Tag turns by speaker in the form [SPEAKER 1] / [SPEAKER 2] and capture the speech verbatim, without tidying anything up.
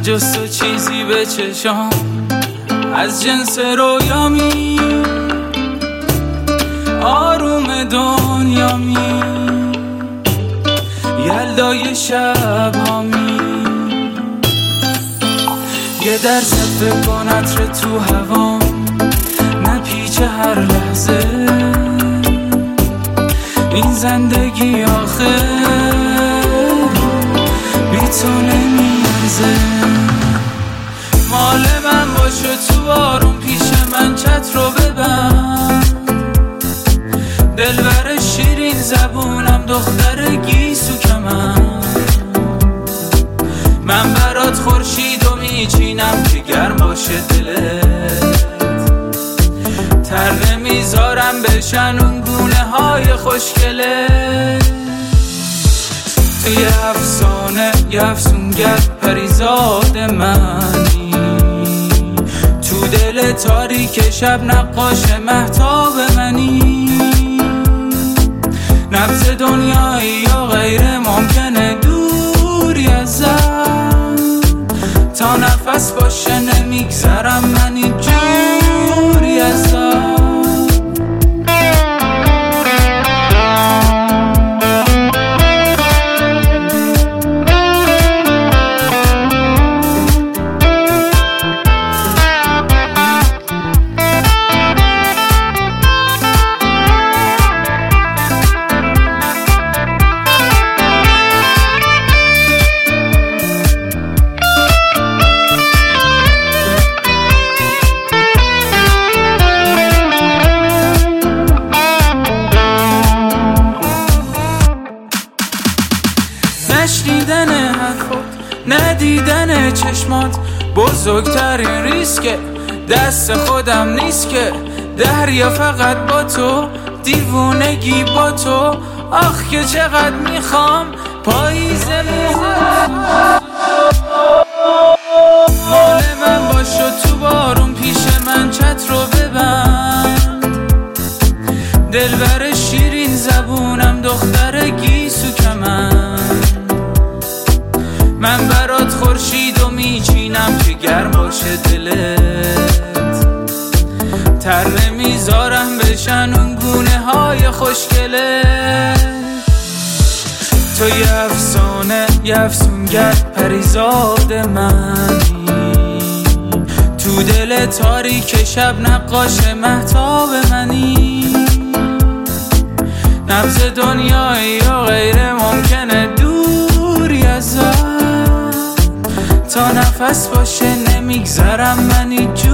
[SPEAKER 1] جز تو چیزی به چشام از جنس رویامی، آروم دنیامی، یلدای شب هامی. یه درس فکر کن عطر تو هوام نپیچه هر لحظه، این زندگی آخه بی تو نمیارزه. مال من باشه تو بارون پیش من چت رو ببند، دلبر شیرین زبونم دختر گیسو که من من برات خورشید و میچینم که گرم باشه دلت، تر نمیذارم بشن اون گونه های خوشگله. توی افسانه یه افسونگر پریزاد منی، تو دل تاریک شب نقاش مهتاب منی. نبض دنیایی یا غیر ممکنه دوری ازم، تا نفس باشه نمیگذرم من این جوری ازم. نشنیدن حرفات، ندیدن چشمات بزرگترین ریسکه، دست خودم نیست که دریا فقط با تو، دیوونگی با تو. آخ که چقدر میخوام پاییز میزم، مال من باشو تو بارون پیش من چت رو ببند، دلبر شیرین زبونم دختر گیسو که من من برات خورشید و میچینم که گرم باشه دلت، تر نمیذارم بشن اون گونه های خوشگله. تو یه افسانه یه افسونگر پریزاد منی، تو دل تاریک شب نقاش مهتاب منی. نبض دنیایی یا غیر ممکنه دوری ازم، تا نفس باشه نمیگذرم من این